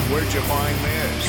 Where'd you find this?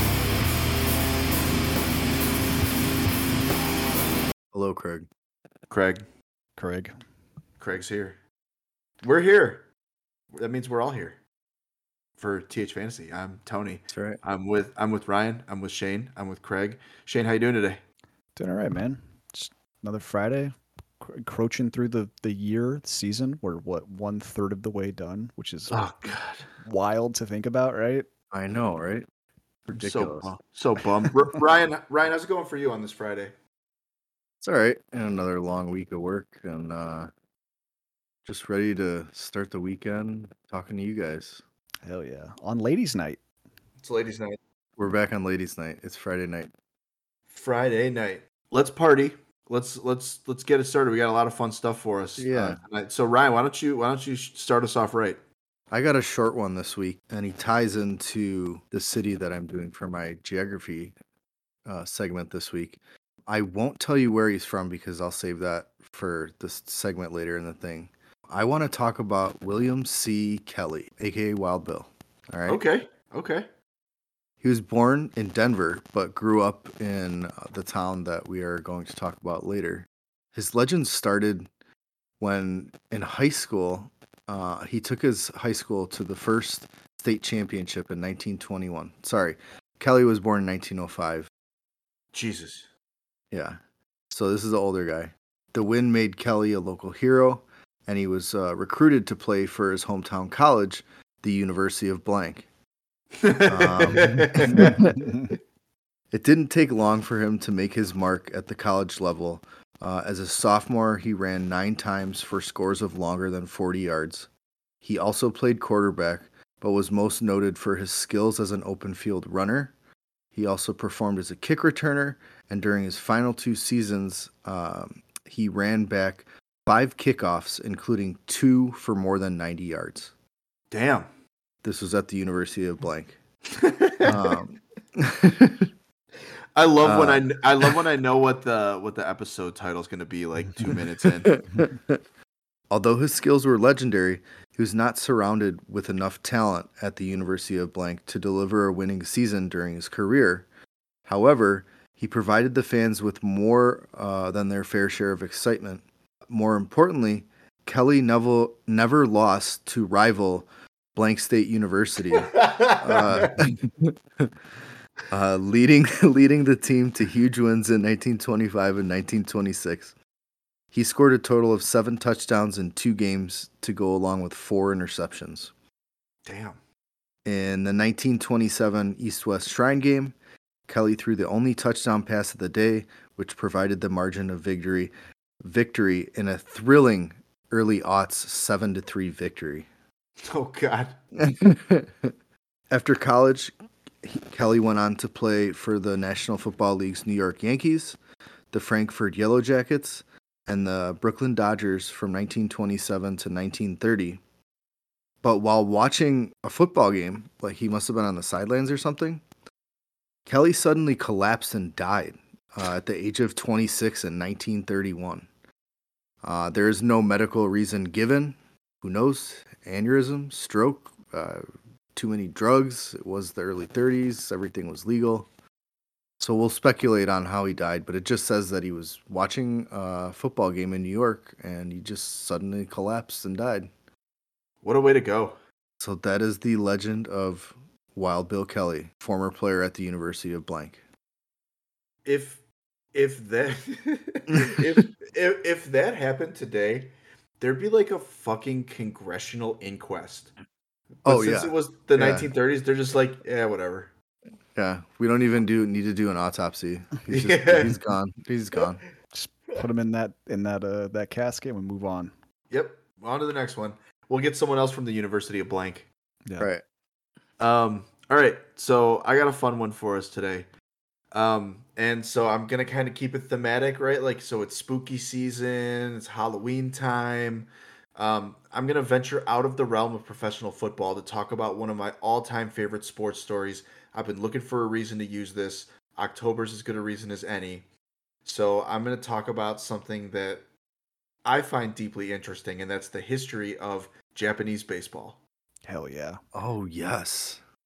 Hello, Craig. Craig. Craig's here. We're here. That means we're all here for TH Fantasy. I'm Tony. That's right. I'm with Ryan. I'm with Shane. I'm with Craig. Shane, how you doing today? Doing all right, man. Just another Friday, encroaching through the year season. We're 1/3 of the way done, which is wild to think about, right? I know, right? Ridiculous. So bummed. Ryan, how's it going for you on this Friday? It's all right. And another long week of work, and just ready to start the weekend talking to you guys. Hell yeah! On Ladies' Night. It's Ladies' Night. We're back on Ladies' Night. It's Friday night. Friday night. Let's party. Let's get it started. We got a lot of fun stuff for us. Yeah. Tonight. So Ryan, why don't you start us off right? I got a short one this week, and he ties into the city that I'm doing for my geography segment this week. I won't tell you where he's from because I'll save that for this segment later in the thing. I want to talk about William C. Kelly, aka Wild Bill. All right. Okay. He was born in Denver, but grew up in the town that we are going to talk about later. His legend started when in high school, he took his high school to the first state championship in 1921. Sorry, Kelly was born in 1905. Jesus. Yeah. So this is an older guy. The win made Kelly a local hero, and he was recruited to play for his hometown college, the University of Blank. It didn't take long for him to make his mark at the college level. As a sophomore, he ran 9 times for scores of longer than 40 yards. He also played quarterback, but was most noted for his skills as an open field runner. He also performed as a kick returner, and during his final 2 seasons, he ran back 5 kickoffs, including 2 for more than 90 yards. Damn. This was at the University of Blank. I love when I know what the episode title is going to be like 2 minutes in. Although his skills were legendary, he was not surrounded with enough talent at the University of Blank to deliver a winning season during his career. However, he provided the fans with more than their fair share of excitement. More importantly, Kelly never lost to rival Blank State University, leading the team to huge wins in 1925 and 1926. He scored a total of 7 touchdowns in 2 games to go along with 4 interceptions. Damn. In the 1927 East-West Shrine game, Kelly threw the only touchdown pass of the day, which provided the margin of victory in a thrilling early aughts 7-3 victory. Oh, God. After college, Kelly went on to play for the National Football League's New York Yankees, the Frankfurt Yellow Jackets, and the Brooklyn Dodgers from 1927 to 1930. But while watching a football game, like he must have been on the sidelines or something, Kelly suddenly collapsed and died at the age of 26 in 1931. There is no medical reason given. Who knows? Aneurysm, stroke, too many drugs. It was the early 30s. Everything was legal. So we'll speculate on how he died, but it just says that he was watching a football game in New York and he just suddenly collapsed and died. What a way to go. So that is the legend of Wild Bill Kelly, former player at the University of Blank. If that if that happened today, there'd be like a fucking congressional inquest. But since it was the 1930s, they're just like, yeah, whatever. Yeah, we don't even need to do an autopsy. He's gone. He's gone. Just put him in that casket and move on. Yep. On to the next one. We'll get someone else from the University of Blank. Yeah. Right. All right. So I got a fun one for us today. And so I'm gonna kind of keep it thematic, right? Like, so it's spooky season, it's Halloween time. I'm gonna venture out of the realm of professional football to talk about one of my all-time favorite sports stories. I've been looking for a reason to use this. October's as good a reason as any. So I'm gonna talk about something that I find deeply interesting, and that's the history of Japanese baseball. Hell yeah. Oh, yes.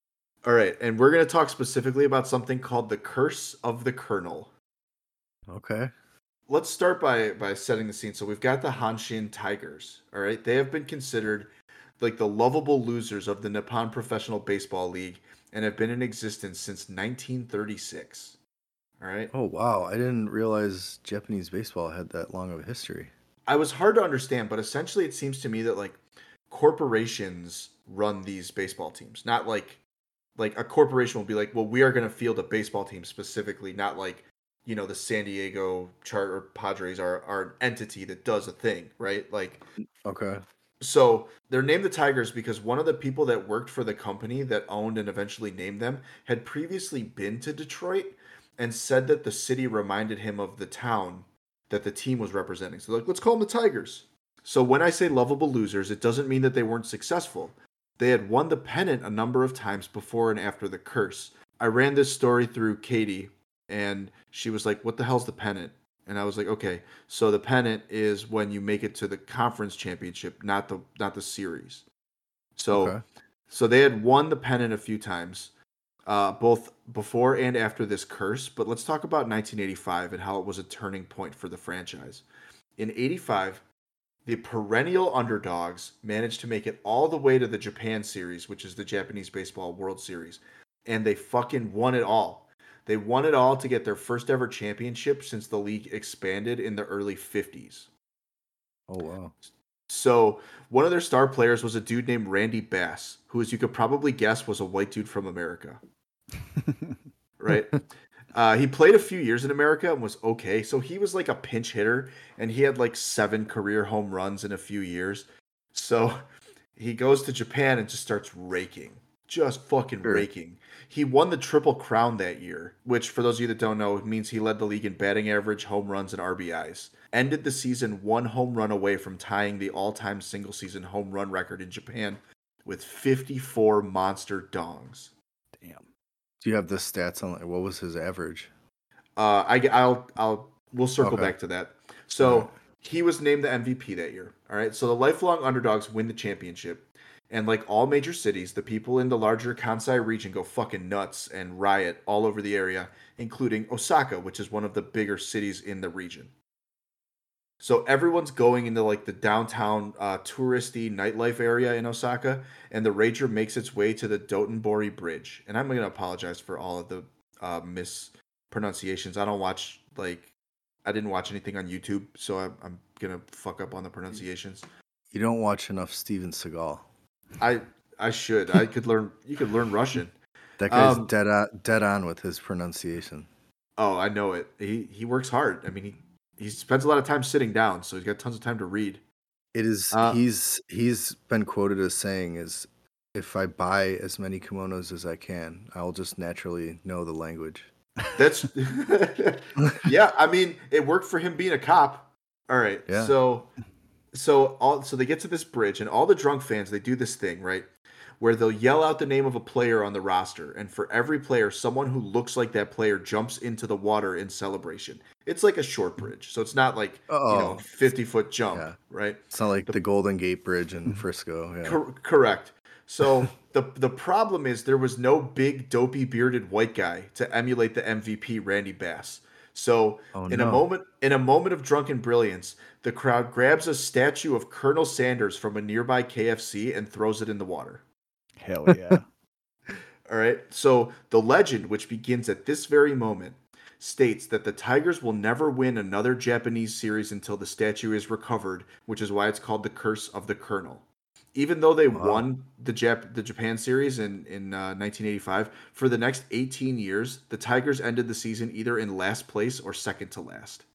All right, and we're going to talk specifically about something called the Curse of the Colonel. Okay. Let's start by setting the scene. So we've got the Hanshin Tigers. All right, they have been considered like the lovable losers of the Nippon Professional Baseball League and have been in existence since 1936. All right. Oh wow, I didn't realize Japanese baseball had that long of a history. I was hard to understand, but essentially it seems to me that like corporations run these baseball teams, not like a corporation will be like, well, we are going to field a baseball team specifically, not like, you know, the San Diego Charter Padres are an entity that does a thing, right? Like, Okay. so they're named the Tigers because one of the people that worked for the company that owned and eventually named them had previously been to Detroit and said that the city reminded him of the town that the team was representing. So like, let's call them the Tigers. So when I say lovable losers, it doesn't mean that they weren't successful. They had won the pennant a number of times before and after the curse. I ran this story through Katie, and she was like, "What the hell's the pennant?" And I was like, "Okay, so the pennant is when you make it to the conference championship, not the series." So Okay. so they had won the pennant a few times, both before and after this curse. But let's talk about 1985 and how it was a turning point for the franchise. In '85, the perennial underdogs managed to make it all the way to the Japan Series, which is the Japanese Baseball World Series, and they fucking won it all. They won it all to get their first ever championship since the league expanded in the early 50s. Oh wow. So, one of their star players was a dude named Randy Bass, who, as you could probably guess, was a white dude from America, right? He played a few years in America and was okay. So he was like a pinch hitter, and he had like 7 career home runs in a few years. So he goes to Japan and just starts raking, just fucking Sure. raking. He won the Triple Crown that year, which for those of you that don't know, means he led the league in batting average, home runs, and RBIs. Ended the season 1 home run away from tying the all-time single-season home run record in Japan with 54 monster dongs. Damn. Do you have the stats on what was his average? We'll circle Okay. back to that. So Right. he was named the MVP that year. All right. So the lifelong underdogs win the championship. And like all major cities, the people in the larger Kansai region go fucking nuts and riot all over the area, including Osaka, which is one of the bigger cities in the region. So everyone's going into like the downtown touristy nightlife area in Osaka, and the Rager makes its way to the Dotonbori Bridge. And I'm gonna apologize for all of the mispronunciations. I didn't watch anything on YouTube, so I'm gonna fuck up on the pronunciations. You don't watch enough Steven Seagal. I should. I could learn. You could learn Russian. That guy's Um, dead on with his pronunciation. oh, I know it. He works hard. I mean, he spends a lot of time sitting down, so he's got tons of time to read. It is Uh, he's been quoted as saying is if I buy as many kimonos as I can, I'll just naturally know the language. That's yeah. I mean, it worked for him being a cop. All right. Yeah. So they get to this bridge, and all the drunk fans they do this thing right, where they'll yell out the name of a player on the roster, and for every player, someone who looks like that player jumps into the water in celebration. It's like a short bridge, so it's not like Oh, 50-foot jump, yeah. right? It's not like The the Golden Gate Bridge in Frisco. Yeah. Correct. So the problem is there was no big dopey bearded white guy to emulate the MVP Randy Bass. So Oh in a no. moment of drunken brilliance, the crowd grabs a statue of Colonel Sanders from a nearby KFC and throws it in the water. Hell yeah. All right. So the legend, which begins at this very moment, states that the Tigers will never win another Japanese series until the statue is recovered, which is why it's called the Curse of the Colonel. Even though they Wow. won the Japan series in 1985, for the next 18 years, the Tigers ended the season either in last place or second to last.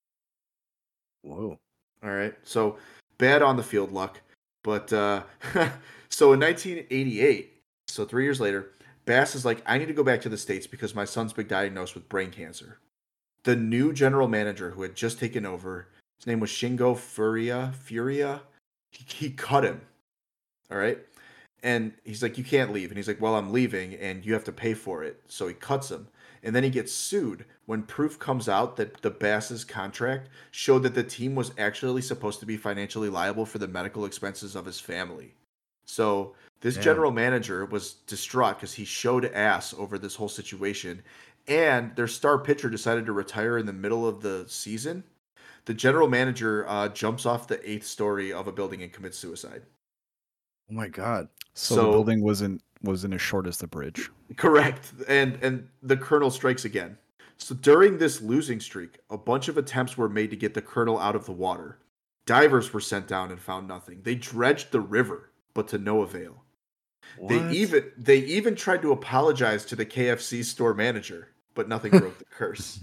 Whoa. All right. So bad on the field luck. But so in 1988, so 3 years later, Bass is like, I need to go back to the States because my son's been diagnosed with brain cancer. The new general manager who had just taken over, his name was Shingo Furia. He cut him. All right. And he's like, you can't leave. And he's like, well, I'm leaving and you have to pay for it. So he cuts him. And then he gets sued when proof comes out that the Bass's contract showed that the team was actually supposed to be financially liable for the medical expenses of his family. So This Damn. general manager was distraught because he showed ass over this whole situation, and their star pitcher decided to retire in the middle of the season. The general manager jumps off the 8th story of a building and commits suicide. Oh my God. So the building wasn't as short as the bridge. Correct. And the colonel strikes again. So during this losing streak, a bunch of attempts were made to get the colonel out of the water. Divers were sent down and found nothing. They dredged the river, but to no avail. What? They even tried to apologize to the KFC store manager, but nothing broke the curse.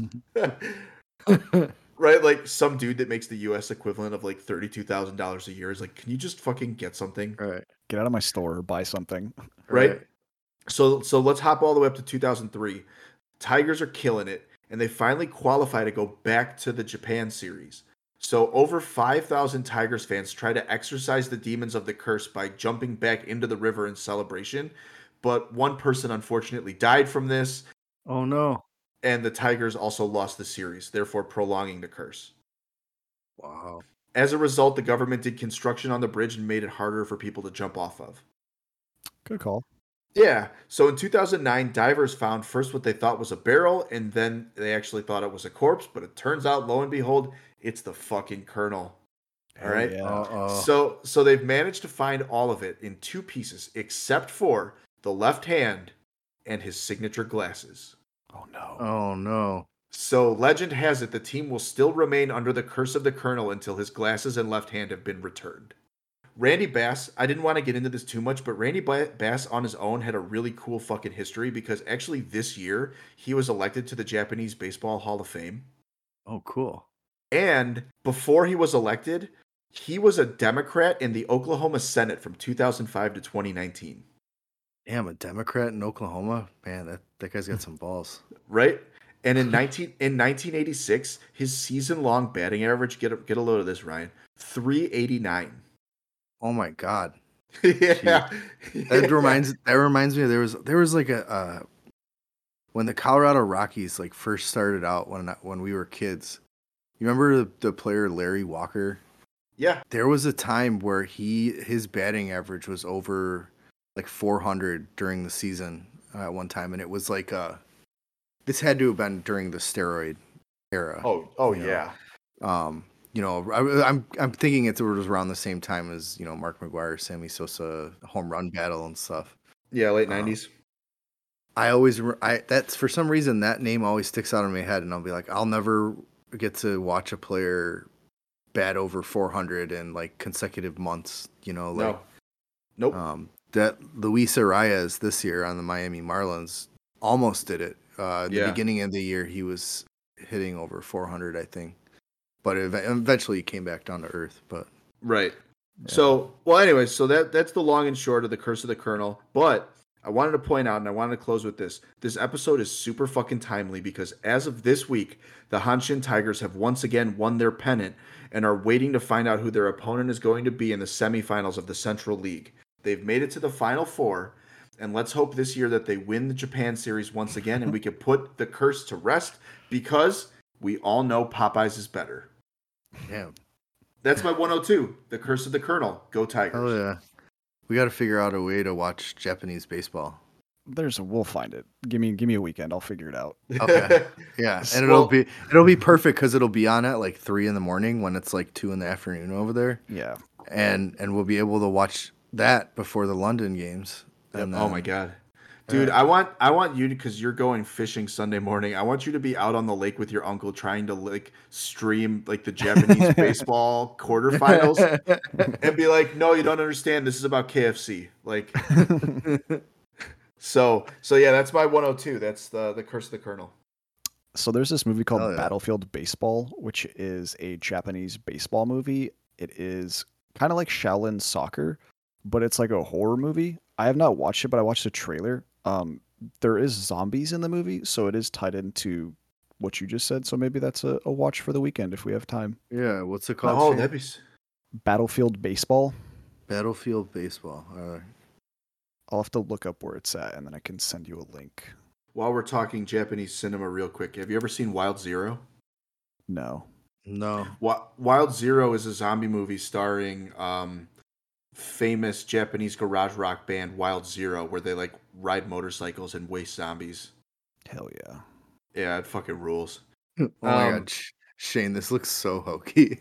Right? Like some dude that makes the US equivalent of like $32,000 a year is like, can you just fucking get something? Right. Get out of my store, buy something. Right? So let's hop all the way up to 2003. Tigers are killing it, and they finally qualify to go back to the Japan series. So over 5,000 Tigers fans try to exorcise the demons of the curse by jumping back into the river in celebration, but one person unfortunately died from this. Oh no. And the Tigers also lost the series, therefore prolonging the curse. Wow. As a result, the government did construction on the bridge and made it harder for people to jump off of. Good call. Yeah. So in 2009, divers found first what they thought was a barrel, and then they actually thought it was a corpse, but it turns out, lo and behold, it's the fucking colonel. All right. Yeah. Uh-oh. So they've managed to find all of it in 2 pieces, except for the left hand and his signature glasses. Oh no. Oh no. So legend has it the team will still remain under the curse of the colonel until his glasses and left hand have been returned. Randy Bass, I didn't want to get into this too much, but Randy Bass on his own had a really cool fucking history because actually this year he was elected to the Japanese Baseball Hall of Fame. Oh, cool. And before he was elected, he was a Democrat in the Oklahoma Senate from 2005 to 2019. Damn, a Democrat in Oklahoma? Man, that guy's got some balls. Right? And in 1986, his season-long batting average, get a load of this, Ryan, 389. Oh my God. Yeah. That reminds me there was like a when the Colorado Rockies like first started out when we were kids. You remember the player Larry Walker? Yeah. There was a time where his batting average was over like 400 during the season at one time, and it was like this had to have been during the steroid era. Oh yeah. I'm thinking it was around the same time as Mark McGwire, Sammy Sosa home run battle and stuff. Yeah, late 90s. That's for some reason that name always sticks out in my head, and I'll be like, I'll never get to watch a player bat over 400 in like consecutive months. Nope. That Luis Arias this year on the Miami Marlins almost did it. In the beginning of the year, he was hitting over 400, I think. But eventually he came back down to earth. But right. Yeah. So, well, anyway, so that's the long and short of the Curse of the Colonel. But I wanted to point out, and I wanted to close with this. This episode is super fucking timely because as of this week, the Hanshin Tigers have once again won their pennant and are waiting to find out who their opponent is going to be in the semifinals of the Central League. They've made it to the Final Four, and let's hope this year that they win the Japan series once again and we can put the curse to rest because we all know Popeyes is better. Yeah. That's my 102, The Curse of the Colonel. Go Tigers. Oh, yeah. We got to figure out a way to watch Japanese baseball. We'll find it. Give me a weekend. I'll figure it out. Okay. Yeah, and it'll be perfect because it'll be on at like 3 a.m. when it's like 2 p.m. over there. Yeah. And we'll be able to watch that before the London games. And then, oh my God. Dude, I want you to, because you're going fishing Sunday morning. I want you to be out on the lake with your uncle trying to like stream like the Japanese baseball quarterfinals and be like, no, you don't understand. This is about KFC. Like, so yeah, that's my 102. That's the Curse of the Colonel. So there's this movie called Battlefield Baseball, which is a Japanese baseball movie. It is kind of like Shaolin Soccer, but it's like a horror movie. I have not watched it, but I watched the trailer. There is zombies in the movie, so it is tied into what you just said. So maybe that's a watch for the weekend if we have time. Yeah, what's it called? Oh, that'd be Battlefield Baseball. Battlefield Baseball. I'll have to look up where it's at, and then I can send you a link. While we're talking Japanese cinema real quick, have you ever seen Wild Zero? No. No. Wild Zero is a zombie movie starring famous Japanese garage rock band Wild Zero, where they like ride motorcycles and waste zombies. Hell yeah. Yeah, it fucking rules. Oh my god, Shane, this looks so hokey.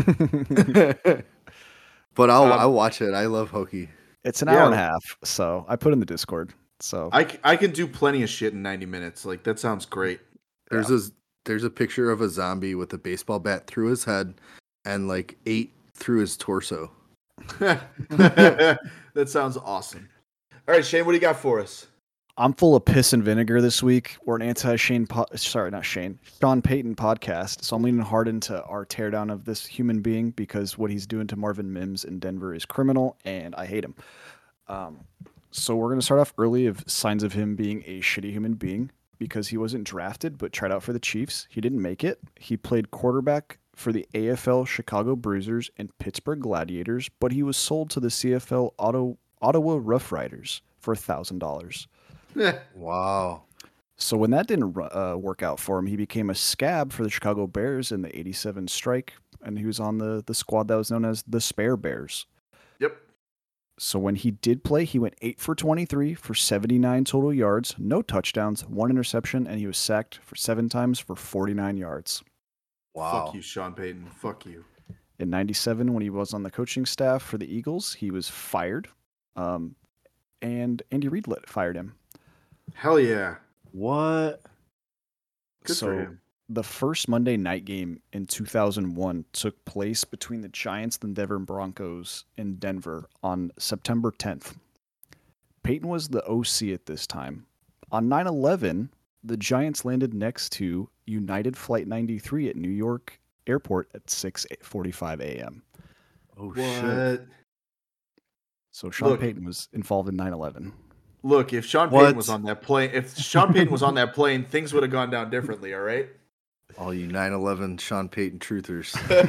But I'll watch it. I love hokey. It's an hour and a half, so I put in the Discord. So I can do plenty of shit in 90 minutes. Like that sounds great. There's a picture of a zombie with a baseball bat through his head and like 8 through his torso. That sounds awesome. All right, Shane, what do you got for us? I'm full of piss and vinegar this week. We're an Sean Payton podcast. So I'm leaning hard into our teardown of this human being because what he's doing to Marvin Mims in Denver is criminal, and I hate him. So we're going to start off early of signs of him being a shitty human being because he wasn't drafted but tried out for the Chiefs. He didn't make it. He played quarterback for the AFL Chicago Bruisers and Pittsburgh Gladiators, but he was sold to the CFL Ottawa Rough Riders for $1,000. Wow. So when that didn't work out for him, he became a scab for the Chicago Bears in the 87 strike, and he was on the squad that was known as the Spare Bears. Yep. So when he did play, he went 8 for 23 for 79 total yards, no touchdowns, 1 interception, and he was sacked for 7 times for 49 yards. Wow. Fuck you, Sean Payton. Fuck you. In 97, when he was on the coaching staff for the Eagles, he was fired, and Andy Reid fired him. Hell yeah. What? Good for him. The first Monday night game in 2001 took place between the Giants and the Denver Broncos in Denver on September 10th. Peyton was the OC at this time. On 9/11, the Giants landed next to United Flight 93 at New York Airport at 6:45 a.m. Oh, What? shit. So Sean Payton was involved in 9/11. Look, if Sean Payton was on that plane, things would have gone down differently, all right? All you 9/11 Sean Payton truthers.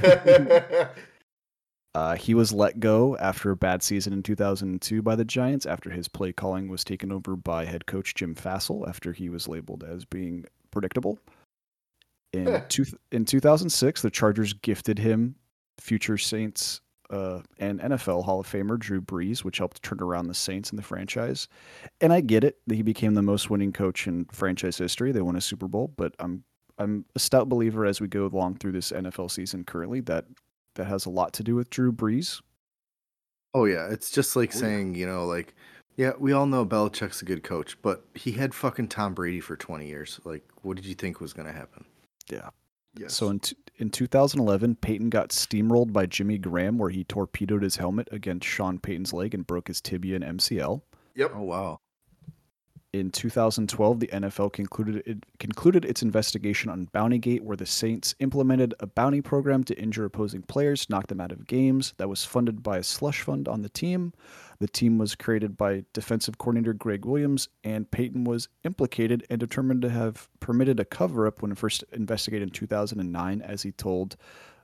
He was let go after a bad season in 2002 by the Giants after his play calling was taken over by head coach Jim Fassel after he was labeled as being predictable. In 2006, the Chargers gifted him future Saints and NFL Hall of Famer Drew Brees, which helped turn around the Saints and the franchise. And I get it that he became the most winning coach in franchise history. They won a Super Bowl, but I'm a stout believer as we go along through this NFL season currently that has a lot to do with Drew Brees. Oh yeah, it's just like saying, like, yeah, we all know Belichick's a good coach, but he had fucking Tom Brady for 20 years. Like, what did you think was going to happen? Yeah. Yes. So in 2011, Peyton got steamrolled by Jimmy Graham, where he torpedoed his helmet against Sean Payton's leg and broke his tibia and MCL. Yep. Oh wow. In 2012, the NFL concluded its investigation on Bountygate, where the Saints implemented a bounty program to injure opposing players, knock them out of games. That was funded by a slush fund on the team. The team was created by defensive coordinator Greg Williams, and Peyton was implicated and determined to have permitted a cover-up when first investigated in 2009, as he told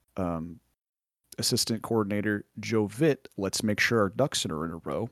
assistant coordinator Joe Vitt, "Let's make sure our ducks are in a row."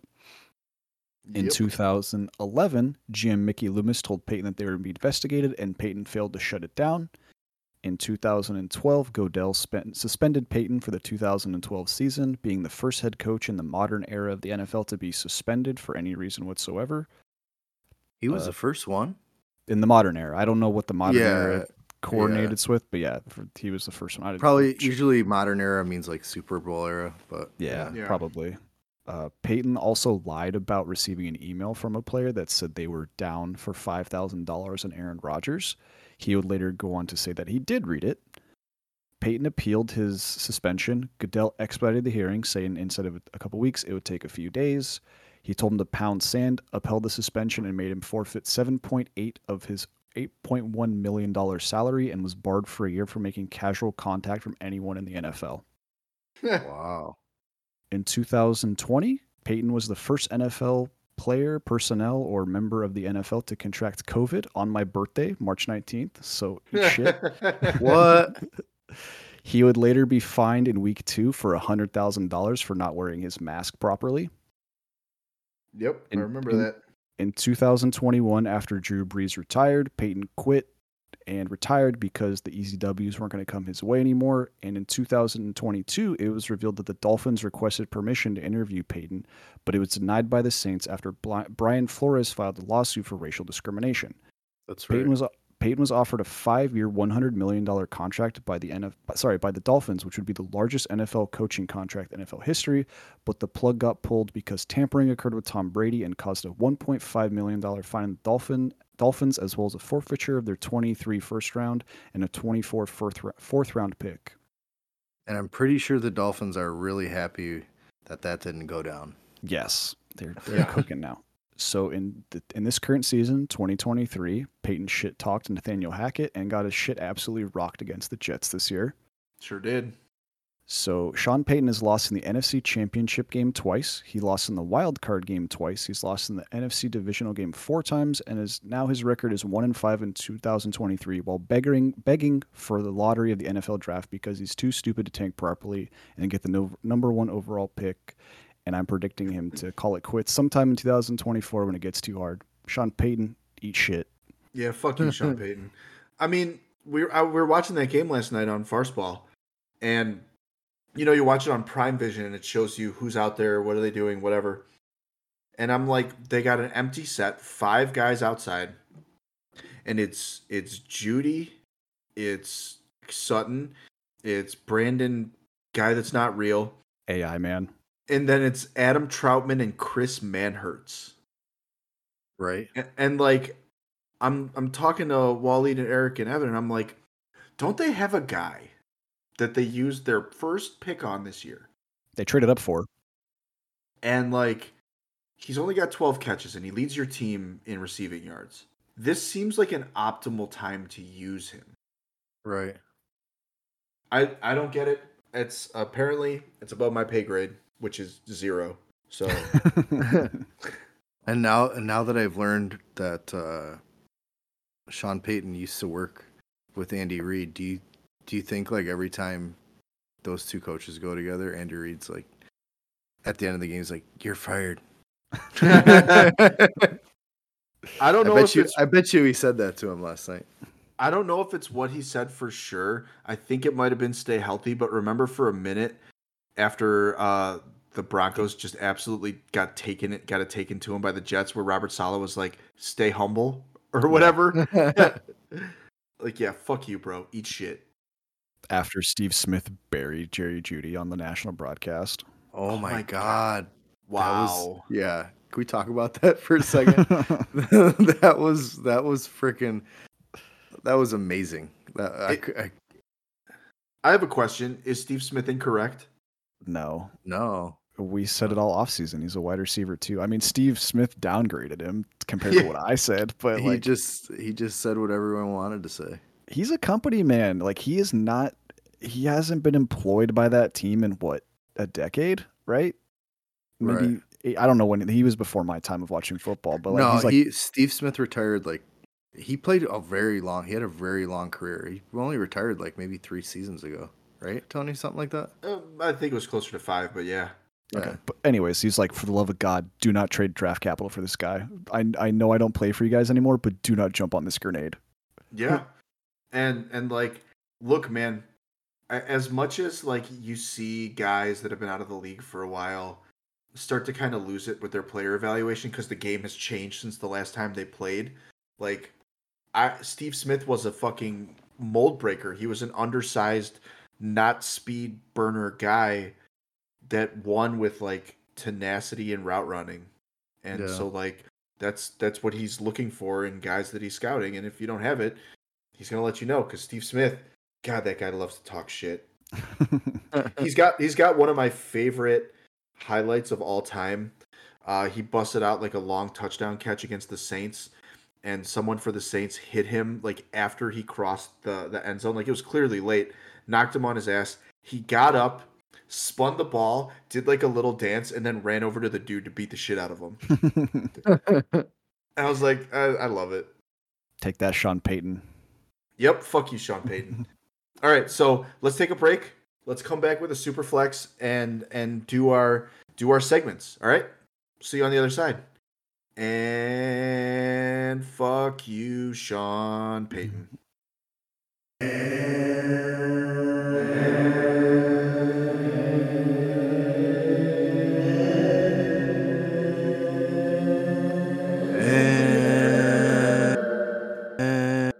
In 2011, GM Mickey Loomis told Peyton that they were to be investigated, and Peyton failed to shut it down. In 2012, Goodell suspended Peyton for the 2012 season, being the first head coach in the modern era of the NFL to be suspended for any reason whatsoever. He was the first one? In the modern era. I don't know what the modern era coordinated with, but he was the first one. Usually modern era means like Super Bowl era, but yeah. Probably. Peyton also lied about receiving an email from a player that said they were down for $5,000 on Aaron Rodgers. He would later go on to say that he did read it. Peyton appealed his suspension. Goodell expedited the hearing, saying instead of a couple weeks, it would take a few days. He told him to pound sand, upheld the suspension, and made him forfeit 7.8 of his $8.1 million salary and was barred for a year for making casual contact from anyone in the NFL. Wow. In 2020, Peyton was the first NFL player, personnel, or member of the NFL to contract COVID on my birthday, March 19th. So eat shit. What? He would later be fined in week 2 for $100,000 for not wearing his mask properly. Yep, I remember that. In 2021, after Drew Brees retired, Peyton quit and retired because the easy W's weren't going to come his way anymore. And in 2022, it was revealed that the Dolphins requested permission to interview Peyton, but it was denied by the Saints after Brian Flores filed a lawsuit for racial discrimination. That's right. Peyton was offered a 5-year, $100 million contract by the Dolphins, which would be the largest NFL coaching contract in NFL history, but the plug got pulled because tampering occurred with Tom Brady and caused a $1.5 million fine on the Dolphins, as well as a forfeiture of their 23 first round and a 24 fourth round pick. And I'm pretty sure the Dolphins are really happy that didn't go down. Yes, they're cooking now. So in this current season, 2023, Peyton shit talked Nathaniel Hackett and got his shit absolutely rocked against the Jets this year. Sure did. So Sean Payton has lost in the NFC Championship game twice. He lost in the wild card game twice. He's lost in the NFC divisional game 4 times, and his record is 1-5 in 2023, while begging for the lottery of the NFL draft because he's too stupid to tank properly and get the number 1 overall pick. And I'm predicting him to call it quits sometime in 2024 when it gets too hard. Sean Payton, eat shit. Yeah, fuck you, Sean Payton. I mean, we were watching that game last night on Farsball, and you watch it on Prime Vision, and it shows you who's out there, what are they doing, whatever. And I'm like, they got an empty set, 5 guys outside, and it's Judy, it's Sutton, it's Brandon, guy that's not real, AI man. And then it's Adam Troutman and Chris Manhertz. Right. And like, I'm talking to Waleed and Eric and Evan, and I'm like, don't they have a guy that they used their first pick on this year? They traded up for. And like, he's only got 12 catches, and he leads your team in receiving yards. This seems like an optimal time to use him. Right. I don't get it. It's above my pay grade, which is 0. So, and now that I've learned that Sean Payton used to work with Andy Reid, do you think like every time those two coaches go together, Andy Reid's like at the end of the game, he's like, "You're fired." I don't know. I bet you he said that to him last night. I don't know if it's what he said for sure. I think it might have been stay healthy, but remember for a minute after the Broncos just absolutely got it taken to him by the Jets, where Robert Saleh was like, "Stay humble" or whatever. Like, yeah, fuck you, bro. Eat shit. After Steve Smith buried Jerry Jeudy on the national broadcast. Oh my God. Wow. Yeah. Can we talk about that for a second? That was amazing. I have a question. Is Steve Smith incorrect? No. We said it all offseason. He's a wide receiver too. I mean, Steve Smith downgraded him compared to what I said, but he just said what everyone wanted to say. He's a company man. Like he hasn't been employed by that team in a decade, right? Maybe right. I don't know when he was before my time of watching football, but Steve Smith retired he played he had a very long career. He only retired maybe 3 seasons ago, right, Tony? Something like that? I think it was closer to 5, but yeah. Okay. But anyways, he's like, for the love of God, do not trade draft capital for this guy. I know I don't play for you guys anymore, but do not jump on this grenade. Yeah. And like, look, man, as much as you see guys that have been out of the league for a while start to kind of lose it with their player evaluation because the game has changed since the last time they played. Steve Smith was a fucking mold breaker. He was an undersized, not speed burner guy that won with tenacity and route running. And so that's what he's looking for in guys that he's scouting. And if you don't have it, he's going to let you know, because Steve Smith, God, that guy loves to talk shit. He's got one of my favorite highlights of all time. He busted out a long touchdown catch against the Saints, and someone for the Saints hit him after he crossed the end zone. It was clearly late, knocked him on his ass. He got up, spun the ball, did a little dance, and then ran over to the dude to beat the shit out of him. And I was like, I love it. Take that, Sean Payton. Yep, fuck you, Sean Payton. All right, so let's take a break. Let's come back with a super flex and do our segments. All right, see you on the other side. And fuck you, Sean Payton. And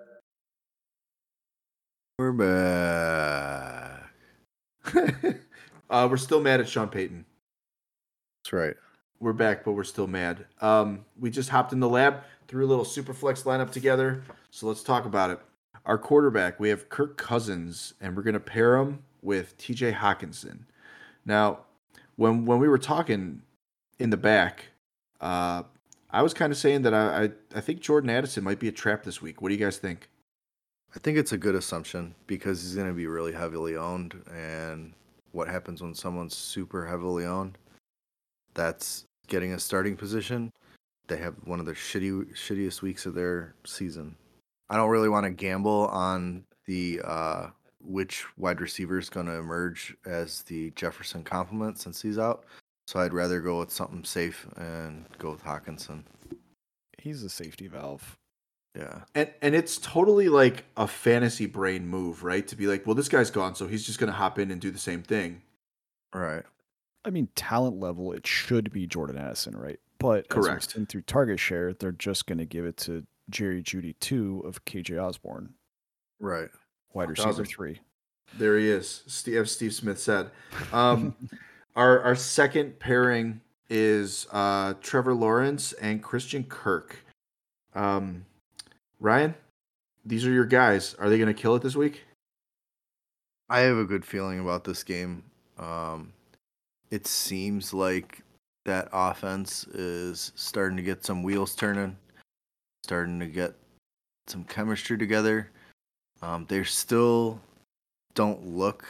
we're back. We're still mad at Sean Payton. That's right. We're back, but we're still mad. We just hopped in the lab, threw a little super flex lineup together. So let's talk about it. Our quarterback, we have Kirk Cousins, and we're going to pair him with TJ Hawkinson. Now, when we were talking in the back, I was kind of saying that I think Jordan Addison might be a trap this week. What do you guys think? I think it's a good assumption because he's going to be really heavily owned. And what happens when someone's super heavily owned? That's getting a starting position. They have one of the shittiest weeks of their season. I don't really want to gamble on the which wide receiver is going to emerge as the Jefferson complement since he's out. So I'd rather go with something safe and go with Hawkinson. He's a safety valve. Yeah. And it's totally like a fantasy brain move, right? To be like, well, this guy's gone, so he's just going to hop in and do the same thing. Right. I mean, talent level, it should be Jordan Addison, right? But Correct. as we've seen through target share, they're just going to give it to Jerry Jeudy 2 of KJ Osborne. Right. Wide receiver 3. There he is. Steve Smith said. Our second pairing is Trevor Lawrence and Christian Kirk. Ryan, these are your guys. Are they going to kill it this week? I have a good feeling about this game. It seems like that offense is starting to get some wheels turning, starting to get some chemistry together. They still don't look,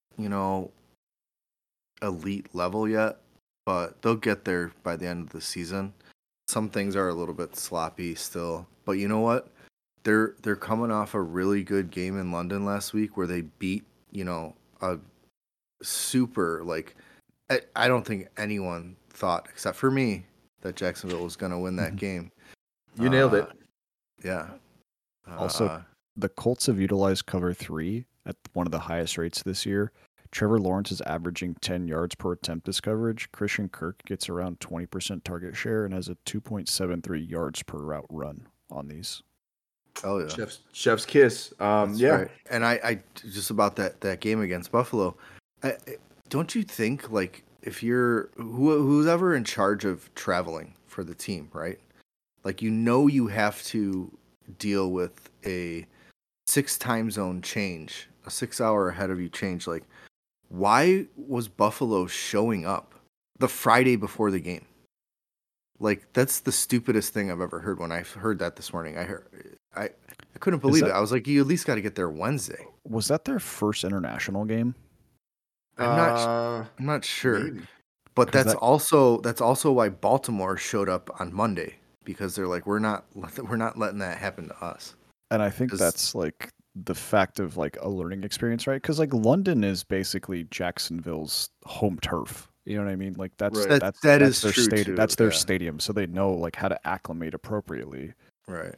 elite level yet, but they'll get there by the end of the season. Some things are a little bit sloppy still, but you know what? They're coming off a really good game in London last week where they beat, a super, like, I don't think anyone thought, except for me, that Jacksonville was going to win that game. You nailed it. Yeah. Also, the Colts have utilized cover 3 at one of the highest rates this year. Trevor Lawrence is averaging 10 yards per attempt this coverage. Christian Kirk gets around 20% target share and has a 2.73 yards per route run on these. Oh yeah, chef's kiss. That's yeah, right. And I just about that game against Buffalo. Don't you think, like, if you're who's ever in charge of traveling for the team, right? Like, you have to deal with a 6 time zone change, a 6 hour ahead of you change. Like, why was Buffalo showing up the Friday before the game? Like, that's the stupidest thing I've ever heard. When I heard that this morning, I couldn't believe it. I was like, you at least got to get there Wednesday. Was that their first international game? I'm not sure. Maybe. But that's also why Baltimore showed up on Monday, because they're like, we're not letting that happen to us. And I think that's like the fact of like a learning experience, right? Because like London is basically Jacksonville's home turf. You know what I mean? Like that's right. that's their true stadium. Too, that's their stadium, so they know like how to acclimate appropriately. Right.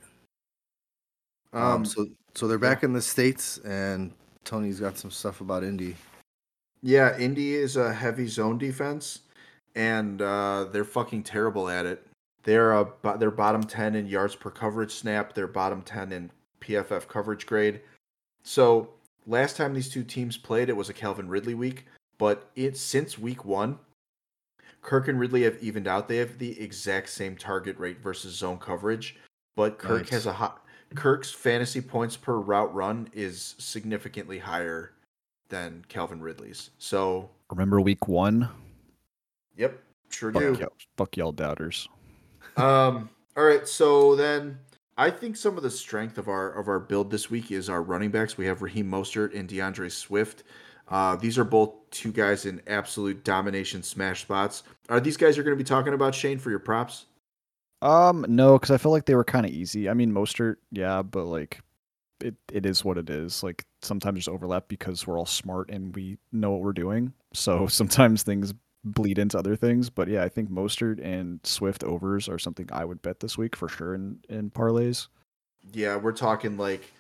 So they're back in the States, and Tony's got some stuff about Indy. Yeah, Indy is a heavy zone defense, and they're fucking terrible at it. They're bottom 10 in yards per coverage snap. They're bottom 10 in PFF coverage grade. So last time these two teams played, it was a Calvin Ridley week. But since week 1, Kirk and Ridley have evened out. They have the exact same target rate versus zone coverage, but Kirk has Kirk's fantasy points per route run is significantly higher than Calvin Ridley's. So remember week 1? Yep, sure do. Fuck y'all doubters. All right, so then I think some of the strength of our build this week is our running backs. We have Raheem Mostert and DeAndre Swift. These are both two guys in absolute domination smash spots. Are these guys you're going to be talking about, Shane, for your props? No, because I feel like they were kind of easy. I mean, Mostert, yeah, but like it is what it is. Like sometimes there's overlap because we're all smart and we know what we're doing. So sometimes things bleed into other things. But yeah, I think Mostert and Swift overs are something I would bet this week for sure in parlays. Yeah, we're talking like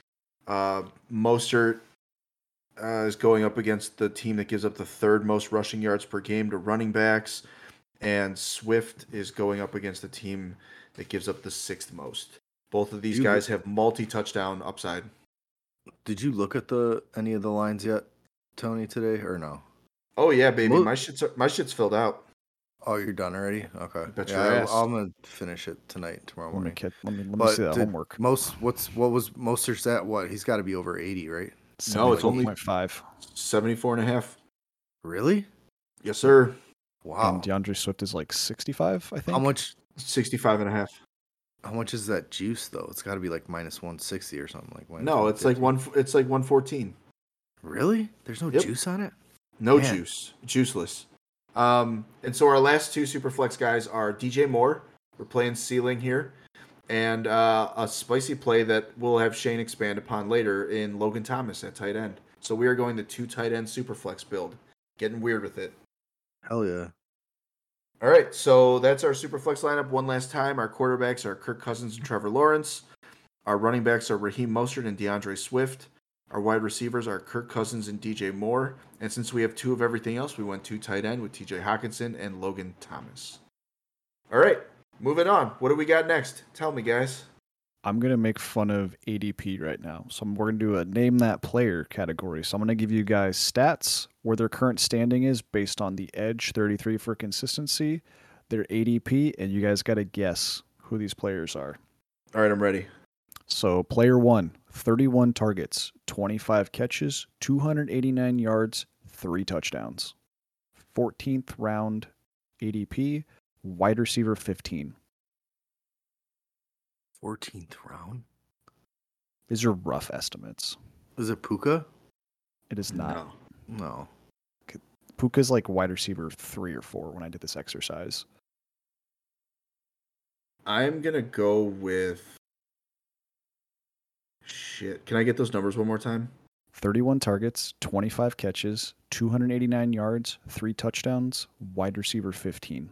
Mostert is going up against the team that gives up the third most rushing yards per game to running backs, and Swift is going up against the team that gives up the sixth most. Both of these guys have multi-touchdown upside. Did you look at any of the lines yet, Tony, today or no? Oh yeah, baby, my shit's filled out. Oh, you're done already? Okay. Bet your ass. I'm gonna finish it tonight, tomorrow morning. Let me see that homework. What was Mostert's at? What? He's got to be over 80, right? No, it's only 5. 74.5. Really? Yes, sir. Wow. And DeAndre Swift is like 65, I think. How much? 65.5. How much is that juice though? It's got to be like minus 160 or something like. No, it's like 114. Really? There's no juice on it? No juice. Juiceless. And so our last two Superflex guys are DJ Moore. We're playing ceiling here. And a spicy play that we'll have Shane expand upon later in Logan Thomas at tight end. So we are going the 2 tight end Superflex build. Getting weird with it. Hell yeah. All right, so that's our Superflex lineup one last time. Our quarterbacks are Kirk Cousins and Trevor Lawrence. Our running backs are Raheem Mostert and DeAndre Swift. Our wide receivers are Kirk Cousins and DJ Moore. And since we have 2 of everything else, we went 2 tight end with TJ Hockenson and Logan Thomas. All right, moving on. What do we got next? Tell me, guys. I'm going to make fun of ADP right now. So we're going to do a name that player category. So I'm going to give you guys stats, where their current standing is based on the edge 33 for consistency, their ADP, and you guys got to guess who these players are. All right, I'm ready. So player 1, 31 targets, 25 catches, 289 yards, 3 touchdowns. 14th round ADP, wide receiver 15. 14th round? These are rough estimates. Is it Puka? It is not. No. Puka's like wide receiver 3 or 4 when I did this exercise. I'm going to go with... Shit. Can I get those numbers one more time? 31 targets, 25 catches, 289 yards, 3 touchdowns, wide receiver 15.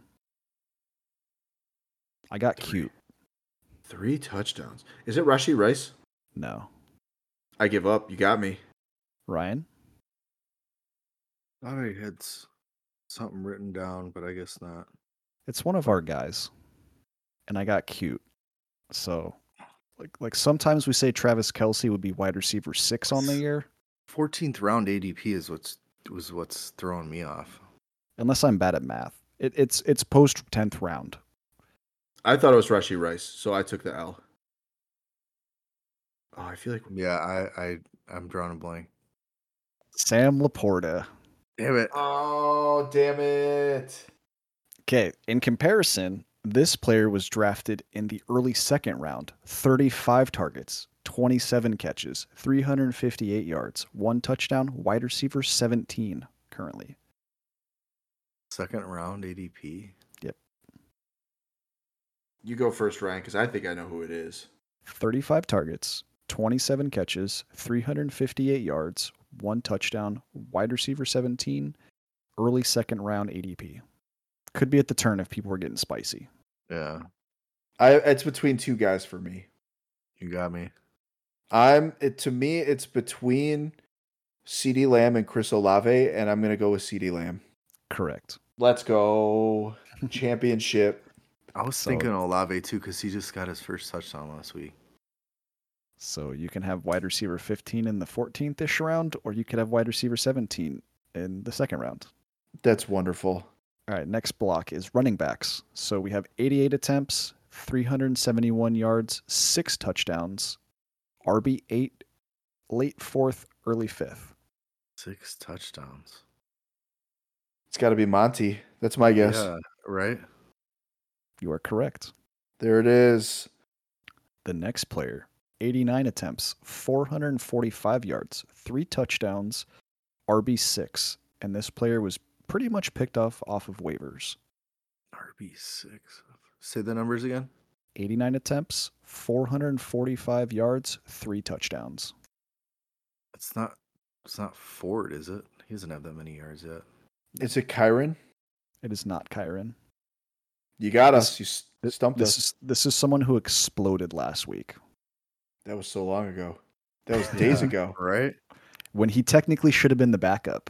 I got cute. 3 touchdowns. Is it Rashee Rice? No. I give up. You got me. Ryan? I thought I had something written down, but I guess not. It's one of our guys. And I got cute. So, like sometimes we say Travis Kelce would be wide receiver 6 on the year. 14th round ADP is what's throwing me off. Unless I'm bad at math. It's post 10th round. I thought it was Rashee Rice, so I took the L. Oh, I feel like... Yeah, I'm drawing a blank. Sam Laporta. Damn it. Oh, damn it. Okay, in comparison, this player was drafted in the early 2nd round. 35 targets, 27 catches, 358 yards, 1 touchdown, wide receiver 17 currently. 2nd round ADP? Yep. You go first, Ryan, because I think I know who it is. 35 targets, 27 catches, 358 yards, 1 touchdown, wide receiver 17, early 2nd round ADP. Could be at the turn if people were getting spicy. Yeah. It's between 2 guys for me. You got me. To me, it's between CeeDee Lamb and Chris Olave, and I'm going to go with CeeDee Lamb. Correct. Let's go. Championship. I was thinking Olave too, because he just got his first touchdown last week. So you can have wide receiver 15 in the 14th-ish round, or you could have wide receiver 17 in the 2nd round. That's wonderful. All right, next block is running backs. So we have 88 attempts, 371 yards, 6 touchdowns, RB8, late 4th, early 5th. 6 touchdowns. It's got to be Monty. That's my guess. Yeah, right? You are correct. There it is. The next player, 89 attempts, 445 yards, 3 touchdowns, RB6. And this player was pretty much picked off of waivers. RB6. Say the numbers again. 89 attempts, 445 yards, 3 touchdowns. It's not Ford, is it? He doesn't have that many yards yet. Is it Kyron? It is not Kyron. You got us. You stumped us. This is someone who exploded last week. That was so long ago. That was days ago. Right? When he technically should have been the backup.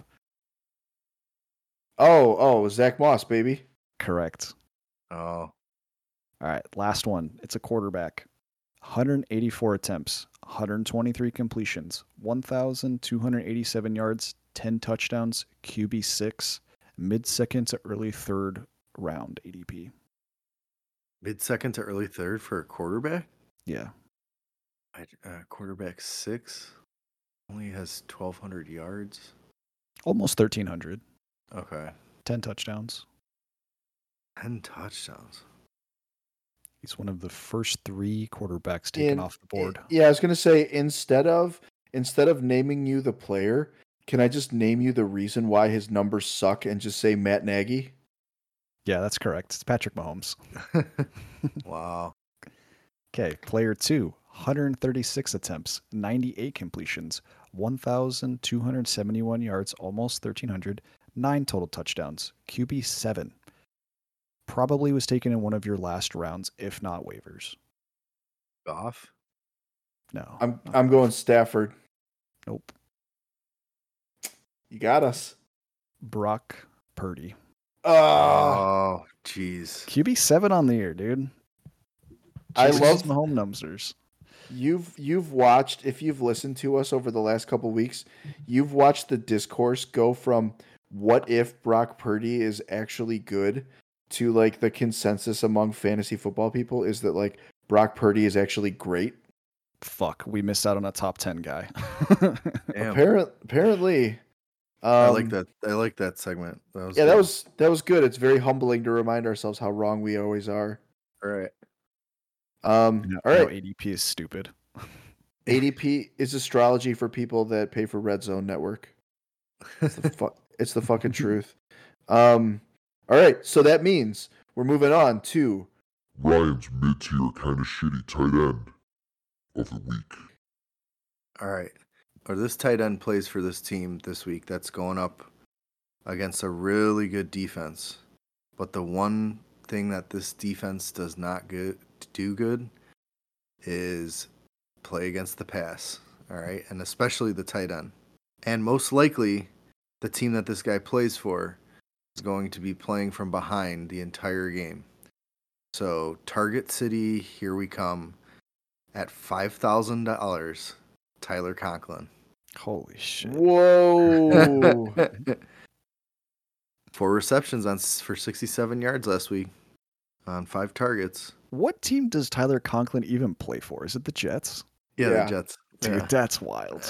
Oh, Zach Moss, baby. Correct. Oh. All right, last one. It's a quarterback. 184 attempts, 123 completions, 1,287 yards, 10 touchdowns, QB6, mid-second to early third round ADP. Mid-second to early third for a quarterback? Yeah. Quarterback 6 only has 1,200 yards. Almost 1,300. Okay. 10 touchdowns. 10 touchdowns. He's one of the first 3 quarterbacks taken off the board. Yeah, I was gonna say instead of naming you the player, can I just name you the reason why his numbers suck and just say Matt Nagy? Yeah, that's correct. It's Patrick Mahomes. Wow. Okay, player 2, 136 attempts, 98 completions, 1,271 yards, almost 1,300, 9 total touchdowns, QB7. Probably was taken in one of your last rounds, if not waivers. Goff? No. I'm going Stafford. Nope. You got us. Brock Purdy. Oh, jeez. QB7 on the year, dude. I Jesus love Mahomes numbers. You've watched, if you've listened to us over the last couple weeks, you've watched the discourse go from what if Brock Purdy is actually good to like the consensus among fantasy football people is that like Brock Purdy is actually great. Fuck, we missed out on a top 10 guy. Damn. Apparently. I like that. I like that segment. That was good. That was good. It's very humbling to remind ourselves how wrong we always are. All right. All right. ADP is stupid. ADP is astrology for people that pay for Red Zone Network. It's the fucking truth. All right, so that means we're moving on to Ryan's mid-tier kind of shitty tight end of the week. All right. Or this tight end plays for this team this week that's going up against a really good defense. But the one thing that this defense does not do good is play against the pass. All right. And especially the tight end. And most likely, the team that this guy plays for is going to be playing from behind the entire game. So, Target City, here we come. At $5,000, Tyler Conklin. Holy shit. Whoa. 4 receptions for 67 yards last week on 5 targets. What team does Tyler Conklin even play for? Is it the Jets? Yeah. The Jets. Dude, yeah. That's wild.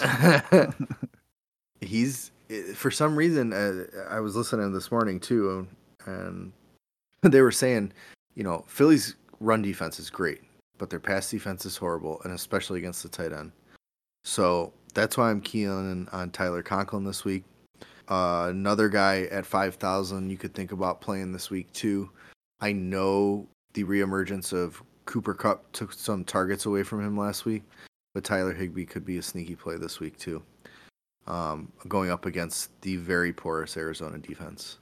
He's, for some reason, I was listening this morning too, and they were saying, Philly's run defense is great, but their pass defense is horrible, and especially against the tight end. So that's why I'm keying on Tyler Conklin this week. Another guy at 5,000 you could think about playing this week too. I know the reemergence of Cooper Kupp took some targets away from him last week, but Tyler Higbee could be a sneaky play this week too. Going up against the very porous Arizona defense.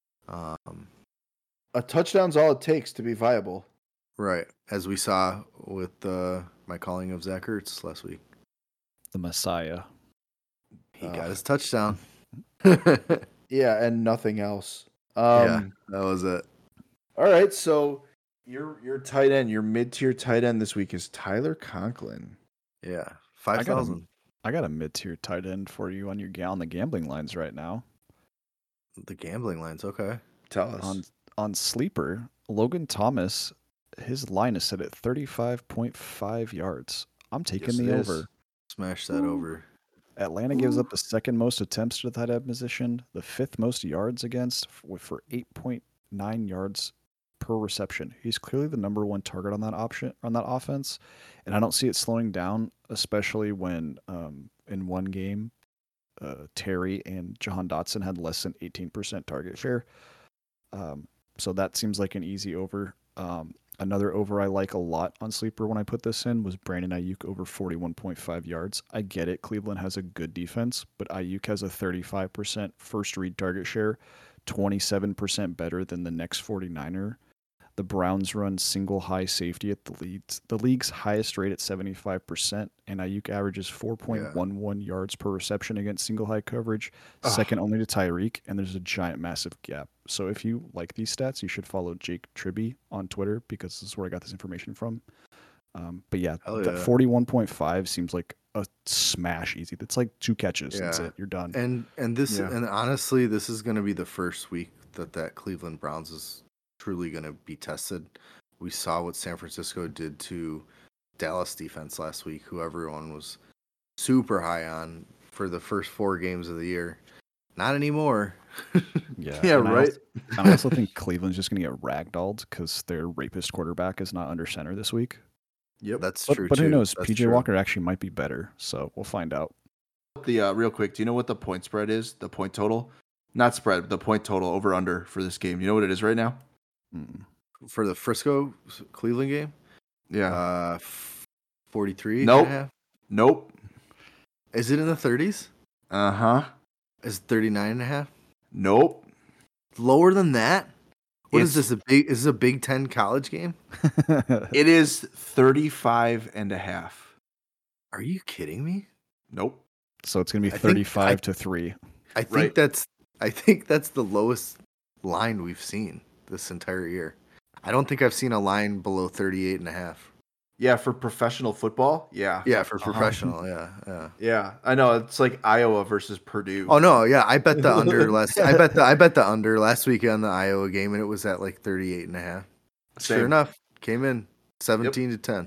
A touchdown's all it takes to be viable. Right, as we saw with my calling of Zach Ertz last week. The Messiah. He got his touchdown. Yeah, and nothing else. Yeah, that was it. All right, so your tight end, your mid-tier tight end this week is Tyler Conklin. Yeah, 5,000. I got a mid-tier tight end for you on the gambling lines right now. The gambling lines, okay. Tell us. On Sleeper, Logan Thomas, his line is set at 35.5 yards. I'm taking the over. Smash that over. Atlanta gives up the second most attempts to the tight end position, the 5th most yards against for 8.9 yards per reception. He's clearly the number 1 target on that offense, and I don't see it slowing down, especially when in one game Terry and Jahan Dotson had less than 18% target share. So that seems like an easy over. Another over I like a lot on Sleeper when I put this in was Brandon Ayuk over 41.5 yards. I get it. Cleveland has a good defense, but Ayuk has a 35% first read target share, 27% better than the next 49er. The Browns run single high safety at the league's highest rate at 75%, and Ayuk averages 4.11 yards per reception against single high coverage, second only to Tyreek, and there's a giant, massive gap. So if you like these stats, you should follow Jake Tribby on Twitter because this is where I got this information from. But yeah, that 41.5 seems like a smash easy. That's like 2 catches. That's it. You're done. And honestly, this is going to be the first week that Cleveland Browns is truly going to be tested. We saw what San Francisco did to Dallas defense last week, who everyone was super high on for the first 4 games of the year. Not anymore. Yeah, right. I also think Cleveland's just going to get ragdolled because their rapist quarterback is not under center this week. Yep, that's true. But who knows? PJ Walker actually might be better, so we'll find out. Real quick, do you know what the point spread is? The point total, not spread, but the point total over under for this game. You know what it is right now? For the Frisco Cleveland game? Yeah. 43. Nope. Is it in the 30s? Uh-huh. Is it 39.5? Nope. Lower than that? Is this a Big Ten college game? It is 35.5. Are you kidding me? Nope. So it's gonna be 35-3. I think that's the lowest line we've seen this entire year. I don't think I've seen a line below 38.5. Yeah, for professional football. Yeah. Yeah, for professional. Yeah. I know it's like Iowa versus Purdue. Oh no, yeah. I bet the under last. I bet the under last week on the Iowa game, and it was at like 38.5. Sure enough, came in 17-10.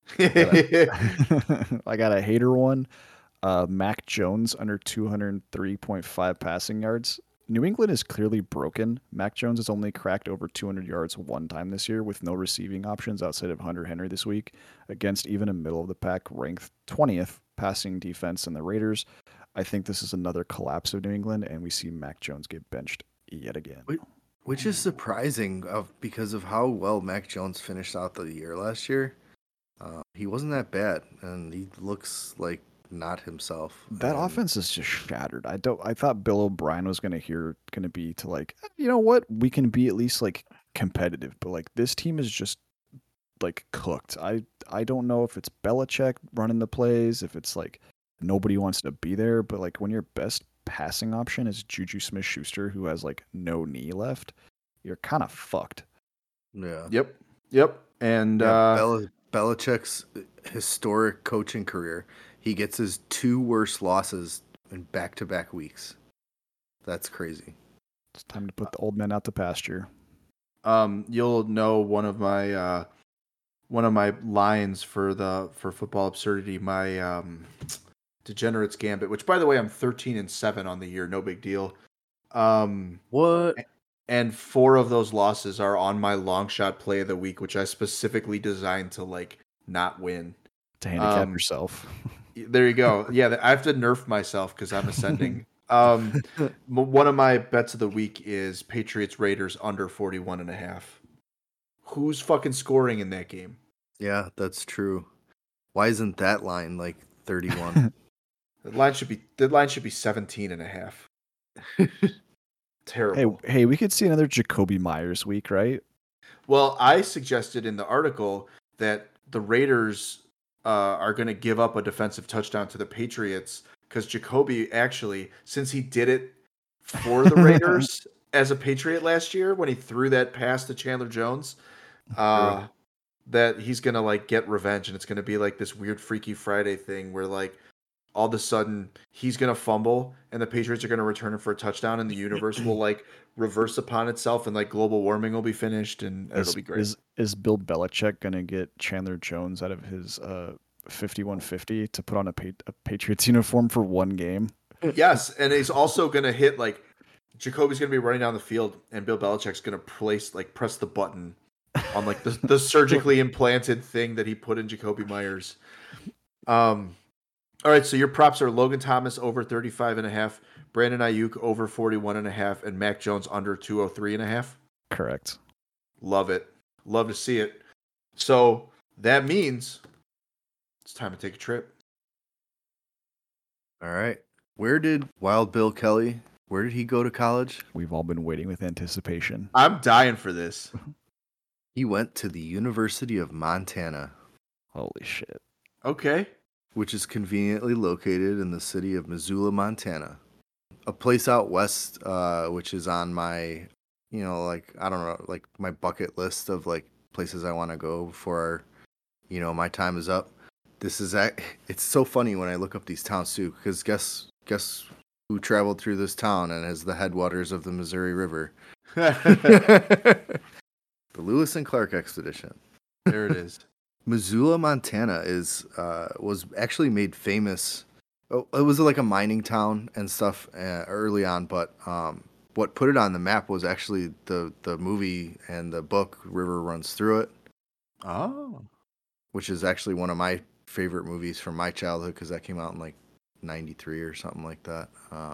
I got a hater one. Mac Jones under 203.5 passing yards. New England is clearly broken. Mac Jones has only cracked over 200 yards 1 time this year with no receiving options outside of Hunter Henry this week against even a middle-of-the-pack ranked 20th passing defense in the Raiders. I think this is another collapse of New England, and we see Mac Jones get benched yet again. Which is surprising because of how well Mac Jones finished out the year last year. He wasn't that bad, and he looks like not himself. That offense is just shattered. I thought Bill O'Brien was gonna be to like, you know what, we can be at least like competitive, but like this team is just like cooked. I don't know if it's Belichick running the plays, if it's like nobody wants to be there, but like when your best passing option is Juju Smith-Schuster, who has like no knee left, you're kind of fucked. Yeah. Yep. And Belichick's historic coaching career, he gets his 2 worst losses in back-to-back weeks. That's crazy. It's time to put the old men out to pasture. You'll know one of my lines for Football Absurdity, my Degenerates Gambit, which by the way I'm 13-7 on the year, no big deal. What? And 4 of those losses are on my long shot play of the week, which I specifically designed to like not win. To handicap yourself. There you go. Yeah, I have to nerf myself because I'm ascending. One of my bets of the week is Patriots Raiders under 41.5. Who's fucking scoring in that game? Yeah, that's true. Why isn't that line like 31? The line should be 17.5. Terrible. Hey, we could see another Jacoby Myers week, right? Well, I suggested in the article that the Raiders are going to give up a defensive touchdown to the Patriots because Jacoby actually, since he did it for the Raiders as a Patriot last year when he threw that pass to Chandler Jones, that he's going to like get revenge, and it's going to be like this weird Freaky Friday thing where like all of a sudden he's going to fumble and the Patriots are going to return it for a touchdown and the universe will like reverse upon itself and like global warming will be finished and it'll be great. Is Bill Belichick going to get Chandler Jones out of his 5150 to put on a Patriots uniform for 1 game? Yes, and he's also going to hit like Jacoby's going to be running down the field and Bill Belichick's going to press the button on like the surgically implanted thing that he put in Jacoby Myers. All right, so your props are Logan Thomas over 35.5, Brandon Ayuk over 41.5, and Mac Jones under 203.5. Correct. Love it. Love to see it. So that means it's time to take a trip. All right. Where did Wild Bill Kelly, where did he go to college? We've all been waiting with anticipation. I'm dying for this. He went to the University of Montana, Holy shit. Okay. which is conveniently located in the city of Missoula, Montana. A place out west, which is on my, like, I don't know, like my bucket list of like places I want to go before, my time is up. It's so funny when I look up these towns too, because guess who traveled through this town and is the headwaters of the Missouri River? The Lewis and Clark expedition. There it is. Missoula, Montana was actually made famous. Oh, it was like a mining town and stuff early on, but what put it on the map was actually the movie and the book River Runs Through It, Oh. which is actually one of my favorite movies from my childhood because that came out in like 93 or something like that.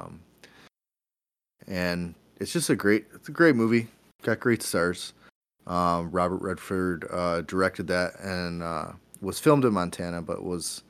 And it's just a great movie. Got great stars. Robert Redford directed that and was filmed in Montana, but was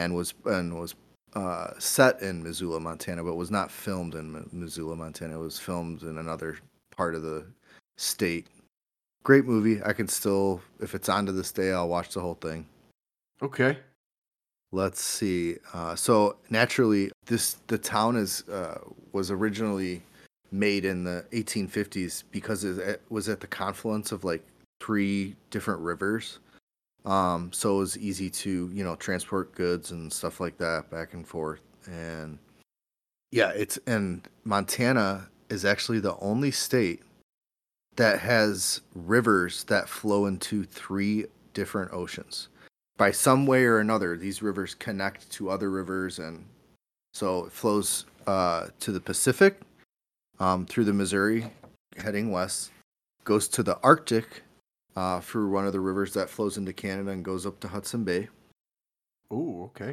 set in Missoula, Montana, but was not filmed in Missoula, Montana. It was filmed in another part of the state. Great movie. I can still, if it's on to this day, I'll watch the whole thing. Okay. Let's see. So naturally, the town was originally made in the 1850s because it was at the confluence of like 3 different rivers. So it was easy to, transport goods and stuff like that back and forth. And yeah, and Montana is actually the only state that has rivers that flow into 3 different oceans. By some way or another, these rivers connect to other rivers, and so it flows to the Pacific, through the Missouri, heading west, goes to the Arctic, through one of the rivers that flows into Canada and goes up to Hudson Bay. Ooh, okay.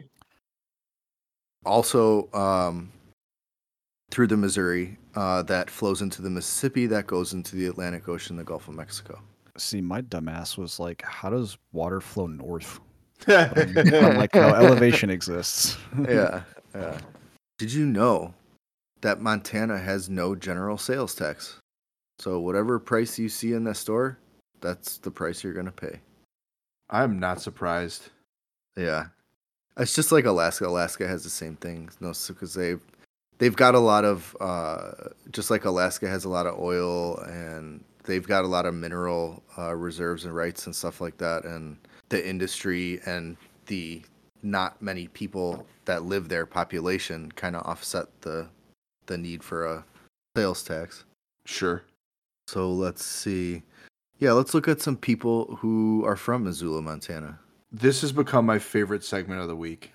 Also, through the Missouri, that flows into the Mississippi, that goes into the Atlantic Ocean, the Gulf of Mexico. See, my dumbass was like, how does water flow north? I'm like, no, elevation exists. Yeah. Did you know that Montana has no general sales tax? So whatever price you see in the store, that's the price you're going to pay. I'm not surprised. Yeah. It's just like Alaska. Alaska has the same thing. No, because they've got a lot of, just like Alaska has a lot of oil, and they've got a lot of mineral reserves and rights and stuff like that. And the industry and the not many people that live there population kind of offset the need for a sales tax. Sure. So let's see. Yeah, let's look at some people who are from Missoula, Montana. This has become my favorite segment of the week.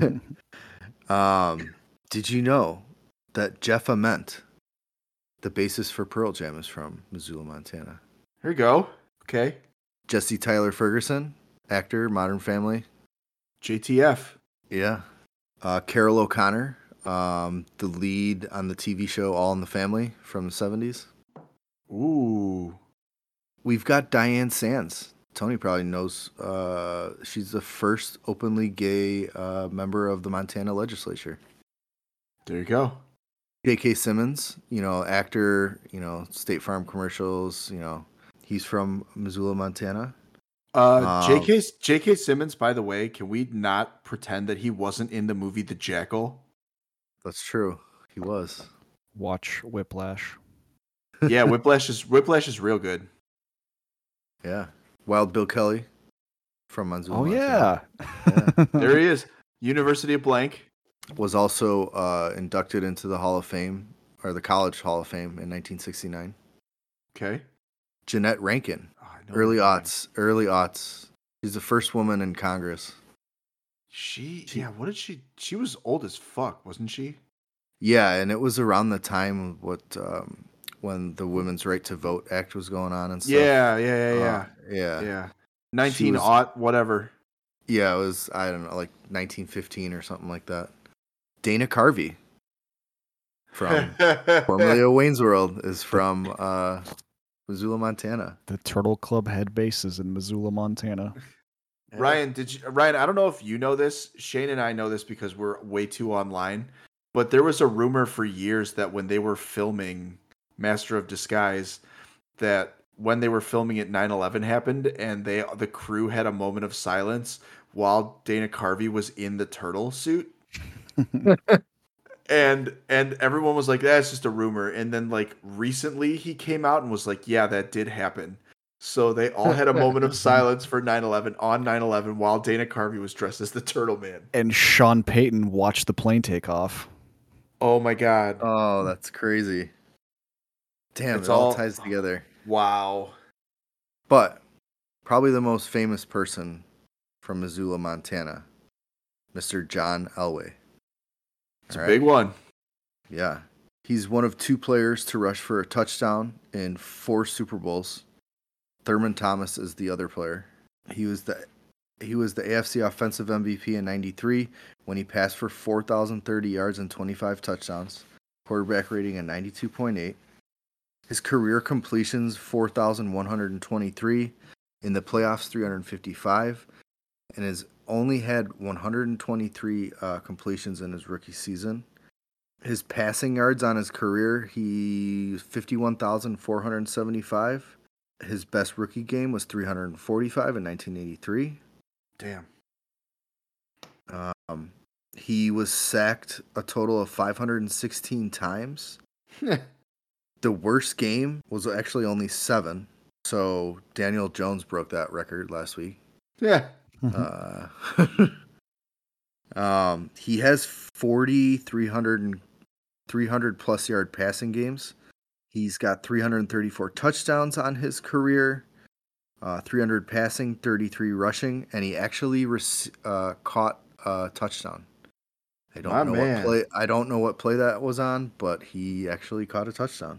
Did you know that Jeff Ament, the bassist for Pearl Jam, is from Missoula, Montana? Here you go. Okay. Jesse Tyler Ferguson, actor, Modern Family. JTF. Yeah. Carol O'Connor, the lead on the TV show All in the Family from the 70s. Ooh. We've got Diane Sands. Tony probably knows. She's the first openly gay member of the Montana legislature. There you go. J.K. Simmons, actor, State Farm commercials, he's from Missoula, Montana. J.K. Simmons, by the way, can we not pretend that he wasn't in the movie The Jackal? That's true. He was. Watch Whiplash. Yeah, Whiplash is real good. Yeah. Wild Bill Kelly from Missoula. Oh, Montana. yeah. There he is. University of Blank. Was also inducted into the Hall of Fame, or the College Hall of Fame in 1969. Okay. Jeanette Rankin. Oh, I know Early that aughts. She's the first woman in Congress. What did she? She was old as fuck, wasn't she? Yeah, and it was around the time of when the Women's Right to Vote Act was going on and stuff. Yeah. 19-aught, whatever. Yeah, it was, I don't know, like 1915 or something like that. Dana Carvey from formerly of Wayne's World is from Missoula, Montana. The Turtle Club head base is in Missoula, Montana. Ryan, I don't know if you know this. Shane and I know this because we're way too online. But there was a rumor for years that when they were filming Master of Disguise, that when they were filming it, 9/11 happened, and the crew had a moment of silence while Dana Carvey was in the turtle suit. And everyone was like, that's just a rumor. And then like recently he came out and was like, yeah, that did happen. So they all had a moment of silence for 9/11 on 9/11 while Dana Carvey was dressed as the Turtle Man. And Sean Payton watched the plane take off. Oh my God. Oh, that's crazy. Damn, It's it all all- ties together. Wow. But probably the most famous person from Missoula, Montana, Mr. John Elway. It's All a big one. Yeah. He's one of 2 players to rush for a touchdown in 4 Super Bowls. Thurman Thomas is the other player. He was the AFC Offensive MVP in 93 when he passed for 4,030 yards and 25 touchdowns. Quarterback rating at 92.8. His career completions 4,123. In the playoffs 355. And has only had 123 completions in his rookie season. His passing yards on his career, he 51,475. His best rookie game was 345 in 1983. Damn. He was sacked a total of 516 times. The worst game was actually only 7. So Daniel Jones broke that record last week. Yeah. He has 300 plus yard passing games. He's got 334 touchdowns on his career, 300 passing, 33 rushing, and he actually caught a touchdown. I don't know what play that was on, but he actually caught a touchdown.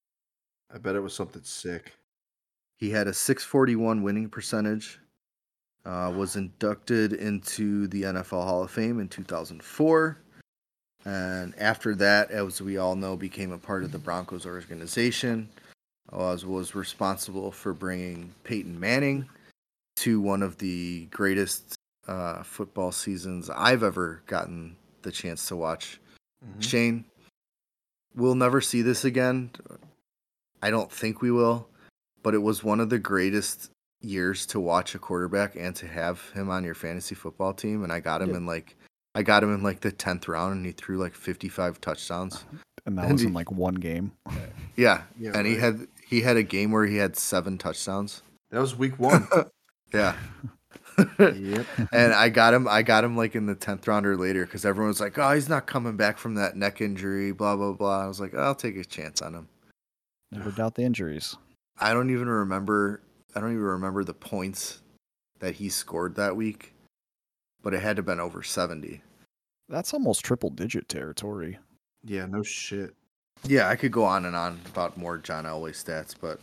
I bet it was something sick. He had a 641 winning percentage. Was inducted into the NFL Hall of Fame in 2004. And after that, as we all know, became a part of the Broncos organization. Was responsible for bringing Peyton Manning to one of the greatest football seasons I've ever gotten the chance to watch. Mm-hmm. Shane, we'll never see this again. I don't think we will. But it was one of the greatest years to watch a quarterback and to have him on your fantasy football team. And I got him in the 10th round, and he threw like 55 touchdowns. And that was in like one game. Yeah. Yeah, And right. he had a game where he had 7 touchdowns. That was week 1. Yeah. Yep. And I got him like in the 10th round or later because everyone was like, oh, he's not coming back from that neck injury, blah, blah, blah. I was like, I'll take a chance on him. Never doubt the injuries. I don't even remember the points that he scored that week, but it had to have been over 70. That's almost triple digit territory. Yeah, no shit. Yeah, I could go on and on about more John Elway stats, but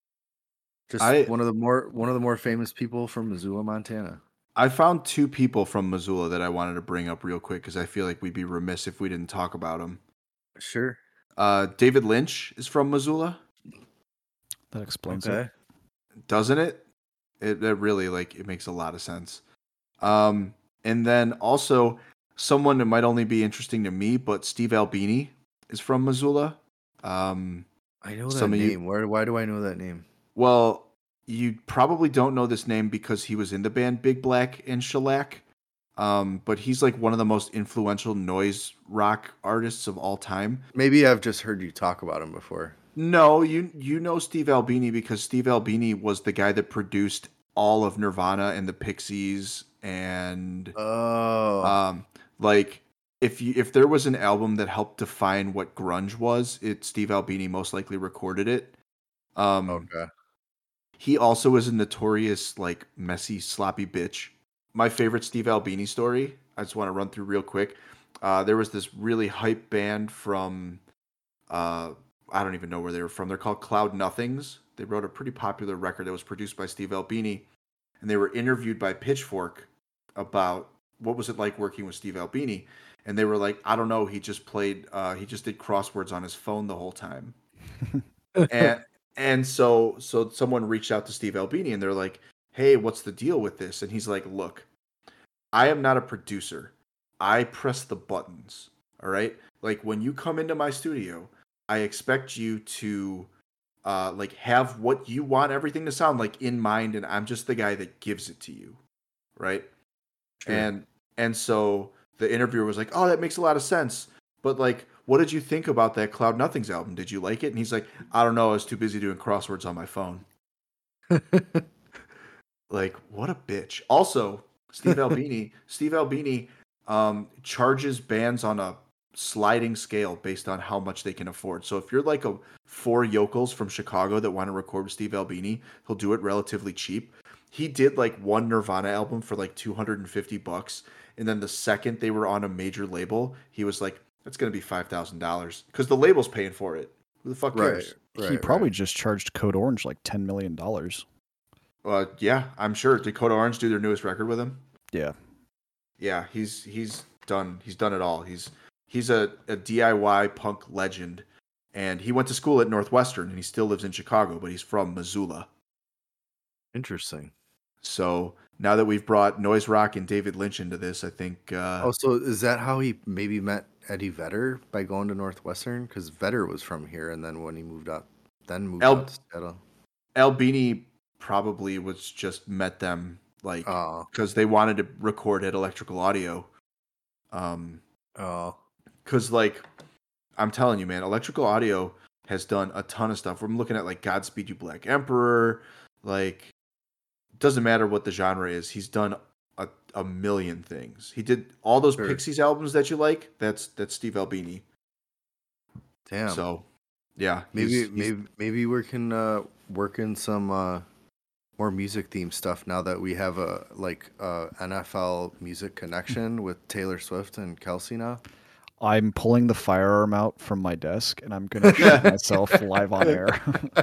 just one of the more famous people from Missoula, Montana. I found 2 people from Missoula that I wanted to bring up real quick because I feel like we'd be remiss if we didn't talk about them. Sure. David Lynch is from Missoula. That explains it. Doesn't it? It really it makes a lot of sense. And then also someone that might only be interesting to me, but Steve Albini is from Missoula. I know that name. Why do I know that name? Well, you probably don't know this name because he was in the band Big Black and Shellac. But he's like one of the most influential noise rock artists of all time. Maybe I've just heard you talk about him before. No, you know Steve Albini because Steve Albini was the guy that produced all of Nirvana and the Pixies and if there was an album that helped define what grunge was, Steve Albini most likely recorded it. Okay. He also is a notorious messy sloppy bitch. My favorite Steve Albini story, I just want to run through real quick. There was this really hype band from I don't even know where they were from. They're called Cloud Nothings. They wrote a pretty popular record that was produced by Steve Albini, and they were interviewed by Pitchfork about what was it like working with Steve Albini, and they were like, I don't know, he just did crosswords on his phone the whole time. and so someone reached out to Steve Albini, and they're like, hey, what's the deal with this? And he's like, look, I am not a producer. I press the buttons. All right? Like when you come into my studio, I expect you to like have what you want everything to sound like in mind, and I'm just the guy that gives it to you, right? Sure. And so the interviewer was like, "Oh, that makes a lot of sense." But like, what did you think about that Cloud Nothings album? Did you like it? And he's like, "I don't know. I was too busy doing crosswords on my phone." Like, what a bitch. Also, Steve Albini charges bands on a sliding scale based on how much they can afford. So if you're like four yokels from Chicago that want to record with Steve Albini, he'll do it relatively cheap. He did like one Nirvana album for like $250, and then the second they were on a major label, he was like, "That's gonna be $5,000 because the label's paying for it. Who the fuck cares?" He probably just charged Code Orange like $10 million. Yeah, I'm sure. Did Code Orange do their newest record with him? Yeah. Yeah, he's done it all. He's a DIY punk legend, and he went to school at Northwestern, and he still lives in Chicago, but he's from Missoula. Interesting. So now that we've brought Noise Rock and David Lynch into this, I think. So is that how he maybe met Eddie Vedder, by going to Northwestern? Because Vedder was from here, and then when he moved out to Seattle. Albini probably was just met them like because they wanted to record at Electrical Audio. Because like I'm telling you, man, Electrical Audio has done a ton of stuff. I'm looking at like Godspeed You Black Emperor. Like, doesn't matter what the genre is, he's done a million things. He did all those Pixies albums that you like. That's Steve Albini. Damn. So yeah, maybe we can work in some more music theme stuff now that we have a NFL music connection with Taylor Swift and Kelsey now. I'm pulling the firearm out from my desk and I'm gonna shoot myself live on air.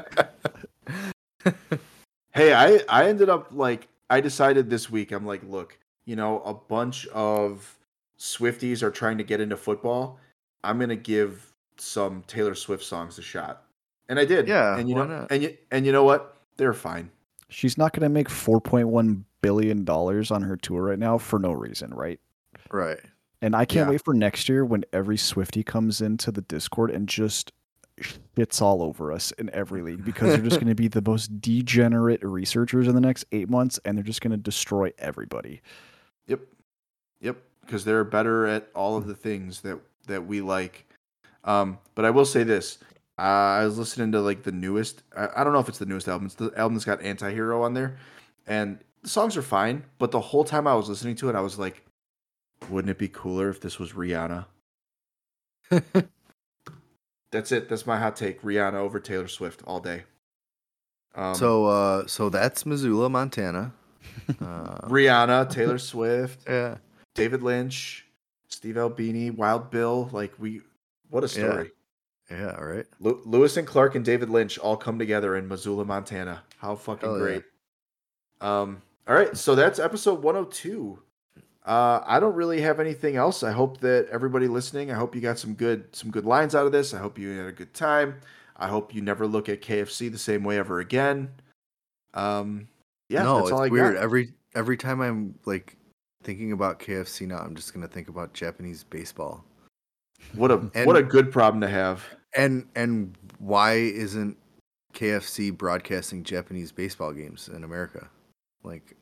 Hey, I ended up like, I decided this week, I'm like, look, you know, a bunch of Swifties are trying to get into football. I'm gonna give some Taylor Swift songs a shot, and I did. Yeah, and why not? And you know what? They're fine. She's not gonna make $4.1 billion on her tour right now for no reason, right? Right. And I can't wait for next year when every Swiftie comes into the Discord and just shits all over us in every league, because they're just going to be the most degenerate researchers in the next 8 months, and they're just going to destroy everybody. Yep. Because they're better at all of the things that we like. But I will say this. I was listening to like the newest, I don't know if it's the newest album. It's the album that's got Anti-Hero on there. And the songs are fine. But the whole time I was listening to it, I was like, wouldn't it be cooler if this was Rihanna? That's it. That's my hot take. Rihanna over Taylor Swift all day. So that's Missoula, Montana. Rihanna, Taylor Swift, Yeah. David Lynch, Steve Albini, Wild Bill. Like, what a story. Yeah, right. Lewis and Clark and David Lynch all come together in Missoula, Montana. How fucking great. All right, so that's episode 102. I don't really have anything else. I hope that everybody listening, I hope you got some good lines out of this. I hope you had a good time. I hope you never look at KFC the same way ever again. No, that's all it's I weird. got. Every time I'm like thinking about KFC now, I'm just gonna think about Japanese baseball. What a good problem to have. And why isn't KFC broadcasting Japanese baseball games in America? Like,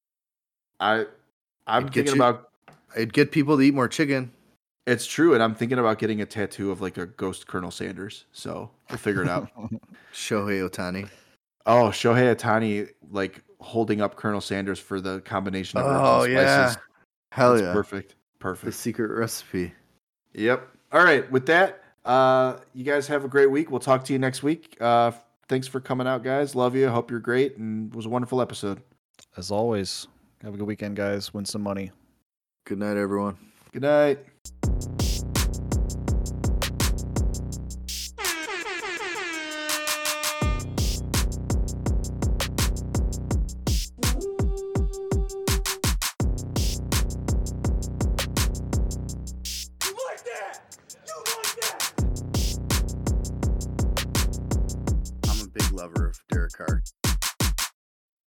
I'm thinking about, it'd get people to eat more chicken. it's true, and I'm thinking about getting a tattoo of like a ghost Colonel Sanders. So we'll figure it out. Shohei Ohtani. Oh, Shohei Ohtani like holding up Colonel Sanders for the combination of Oh herbs and yeah, spices. hell That's yeah, perfect. the secret recipe. Yep. All right. With that, you guys have a great week. We'll talk to you next week. Thanks for coming out, guys. Love you. Hope you're great, and it was a wonderful episode. As always, have a good weekend, guys. Win some money. Good night, everyone. Good night. I'm a big lover of Derek Carr.